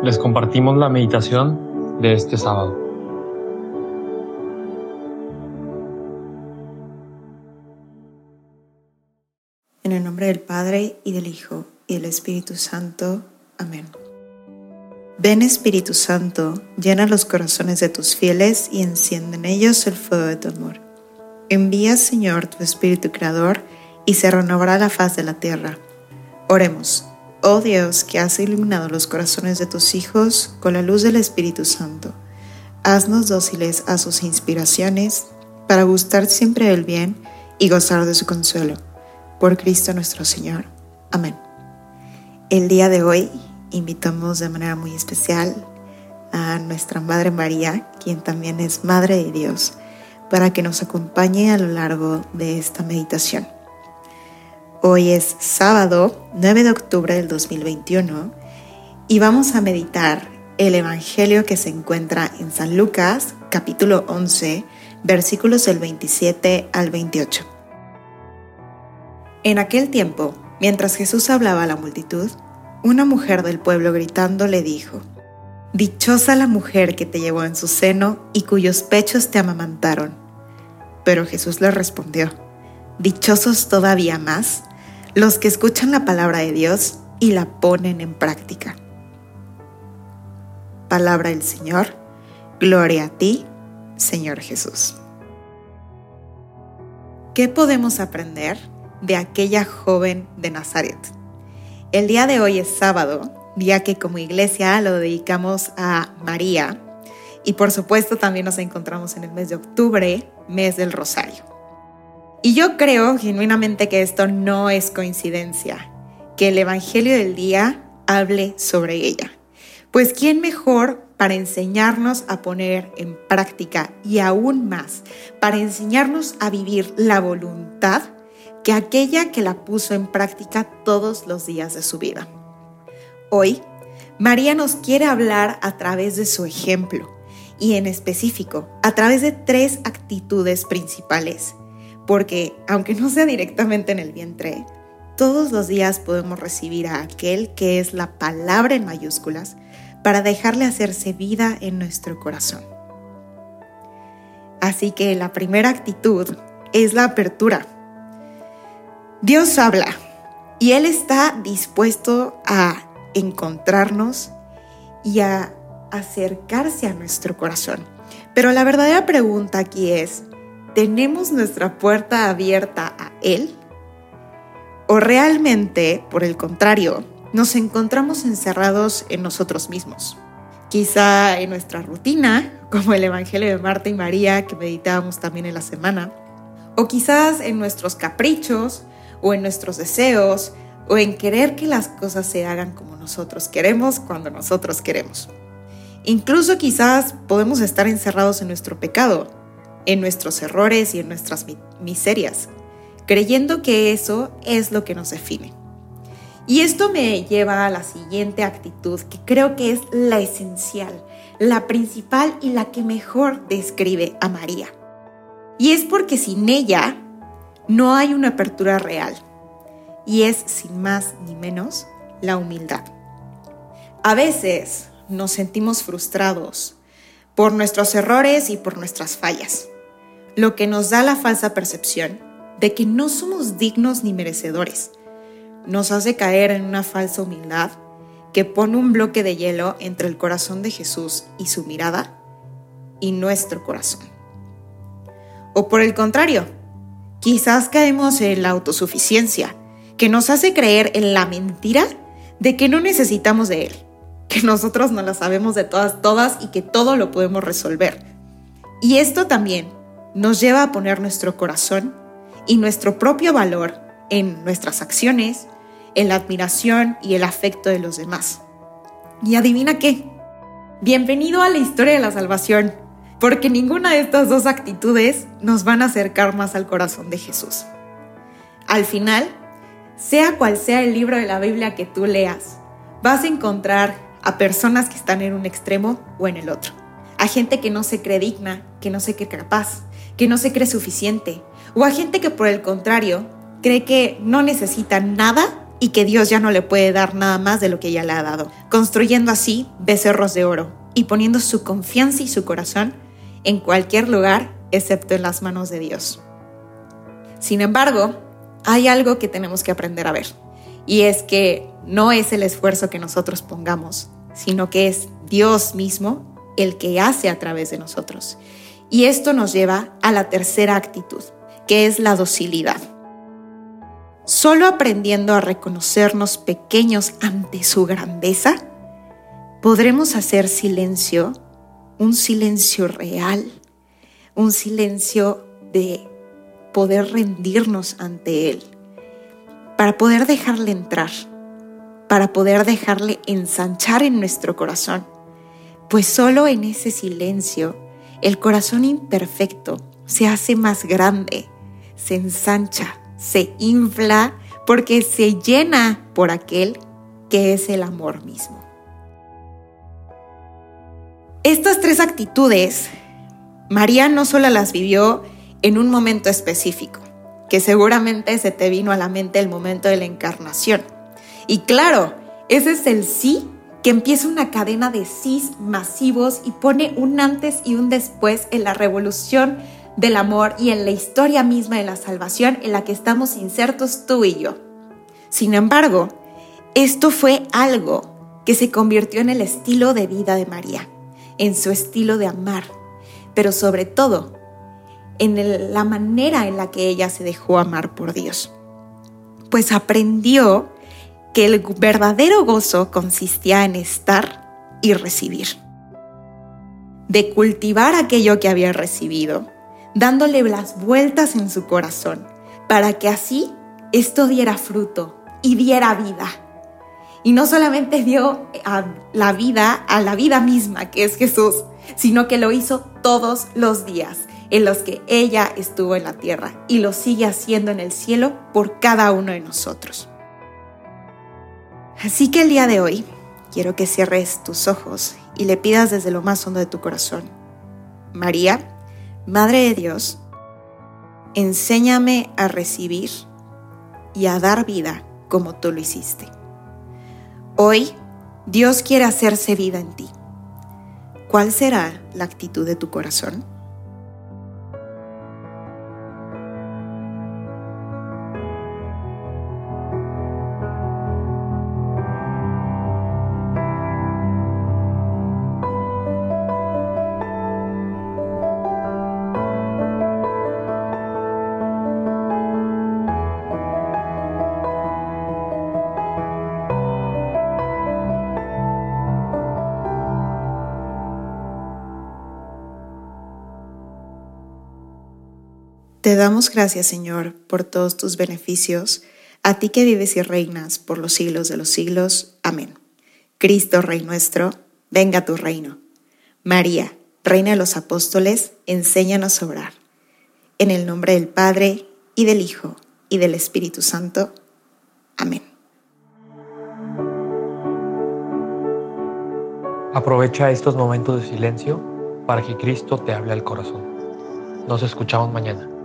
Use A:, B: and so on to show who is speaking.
A: les compartimos la meditación de este sábado.
B: En el nombre del Padre, y del Hijo, y del Espíritu Santo. Amén. Ven, Espíritu Santo, llena los corazones de tus fieles y enciende en ellos el fuego de tu amor. Envía, Señor, tu Espíritu Creador, y se renovará la faz de la tierra. Oremos. Oh Dios, que has iluminado los corazones de tus hijos con la luz del Espíritu Santo, haznos dóciles a sus inspiraciones, para gustar siempre del bien y gozar de su consuelo. Por Cristo nuestro Señor. Amén. El día de hoy invitamos de manera muy especial a nuestra Madre María, quien también es Madre de Dios, para que nos acompañe a lo largo de esta meditación. Hoy es sábado 9 de octubre del 2021 y vamos a meditar el Evangelio que se encuentra en San Lucas, capítulo 11, versículos del 27 al 28. En aquel tiempo, mientras Jesús hablaba a la multitud, una mujer del pueblo gritando le dijo: «Dichosa la mujer que te llevó en su seno y cuyos pechos te amamantaron». Pero Jesús le respondió: «Dichosos todavía más los que escuchan la palabra de Dios y la ponen en práctica». Palabra del Señor. Gloria a ti, Señor Jesús. ¿Qué podemos aprender de aquella joven de Nazaret? El día de hoy es sábado, día que como iglesia lo dedicamos a María, y por supuesto también nos encontramos en el mes de octubre, mes del Rosario. Y yo creo genuinamente que esto no es coincidencia, que el Evangelio del día hable sobre ella. Pues ¿quién mejor para enseñarnos a poner en práctica y aún más, para enseñarnos a vivir la voluntad que aquella que la puso en práctica todos los días de su vida? Hoy, María nos quiere hablar a través de su ejemplo y en específico a través de 3 actitudes principales, porque aunque no sea directamente en el vientre, todos los días podemos recibir a aquel que es la palabra en mayúsculas para dejarle hacerse vida en nuestro corazón. Así que la primera actitud es la apertura. Dios habla y Él está dispuesto a encontrarnos y a acercarse a nuestro corazón. Pero la verdadera pregunta aquí es: ¿tenemos nuestra puerta abierta a Él? ¿O realmente, por el contrario, nos encontramos encerrados en nosotros mismos? Quizá en nuestra rutina, como el Evangelio de Marta y María que meditábamos también en la semana, o quizás en nuestros caprichos, o en nuestros deseos, o en querer que las cosas se hagan como nosotros queremos, cuando nosotros queremos. Incluso quizás podemos estar encerrados en nuestro pecado, en nuestros errores y en nuestras miserias, creyendo que eso es lo que nos define. Y esto me lleva a la siguiente actitud, que creo que es la esencial, la principal y la que mejor describe a María. Y es porque sin ella no hay una apertura real, y es, sin más ni menos, la humildad. A veces nos sentimos frustrados por nuestros errores y por nuestras fallas, lo que nos da la falsa percepción de que no somos dignos ni merecedores. Nos hace caer en una falsa humildad que pone un bloque de hielo entre el corazón de Jesús y su mirada y nuestro corazón. O por el contrario, quizás caemos en la autosuficiencia, que nos hace creer en la mentira de que no necesitamos de Él, que nosotros no la sabemos de todas y que todo lo podemos resolver. Y esto también nos lleva a poner nuestro corazón y nuestro propio valor en nuestras acciones, en la admiración y el afecto de los demás. ¿Y adivina qué? Bienvenido a la historia de la salvación, porque ninguna de estas 2 actitudes nos van a acercar más al corazón de Jesús. Al final, sea cual sea el libro de la Biblia que tú leas, vas a encontrar a personas que están en un extremo o en el otro. A gente que no se cree digna, que no se cree capaz, que no se cree suficiente, o a gente que por el contrario cree que no necesita nada y que Dios ya no le puede dar nada más de lo que ya le ha dado, construyendo así becerros de oro y poniendo su confianza y su corazón en cualquier lugar excepto en las manos de Dios. Sin embargo, hay algo que tenemos que aprender a ver, y es que no es el esfuerzo que nosotros pongamos, sino que es Dios mismo el que hace a través de nosotros. Y esto nos lleva a la tercera actitud, que es la docilidad. Solo aprendiendo a reconocernos pequeños ante su grandeza, podremos hacer silencio, un silencio real, un silencio de poder rendirnos ante Él, para poder dejarle entrar, para poder dejarle ensanchar en nuestro corazón, pues solo en ese silencio el corazón imperfecto se hace más grande, se ensancha, se infla, porque se llena por aquel que es el amor mismo. Estas tres actitudes, María no solo las vivió en un momento específico, que seguramente se te vino a la mente el momento de la encarnación. Y claro, ese es el sí que empieza una cadena de sís masivos y pone un antes y un después en la revolución del amor y en la historia misma de la salvación en la que estamos insertos tú y yo. Sin embargo, esto fue algo que se convirtió en el estilo de vida de María, en su estilo de amar, pero sobre todo en la manera en la que ella se dejó amar por Dios. Pues aprendió que el verdadero gozo consistía en estar y recibir, de cultivar aquello que había recibido, dándole las vueltas en su corazón, para que así esto diera fruto y diera vida. Y no solamente dio a la vida misma, que es Jesús, sino que lo hizo todos los días en los que ella estuvo en la tierra y lo sigue haciendo en el cielo por cada uno de nosotros. Así que el día de hoy quiero que cierres tus ojos y le pidas desde lo más hondo de tu corazón: María, Madre de Dios, enséñame a recibir y a dar vida como tú lo hiciste. Hoy Dios quiere hacerse vida en ti. ¿Cuál será la actitud de tu corazón? Te damos gracias, Señor, por todos tus beneficios, a ti que vives y reinas por los siglos de los siglos. Amén. Cristo, Rey nuestro, venga a tu reino. María, Reina de los Apóstoles, enséñanos a orar. En el nombre del Padre, y del Hijo, y del Espíritu Santo. Amén.
A: Aprovecha estos momentos de silencio para que Cristo te hable al corazón. Nos escuchamos mañana.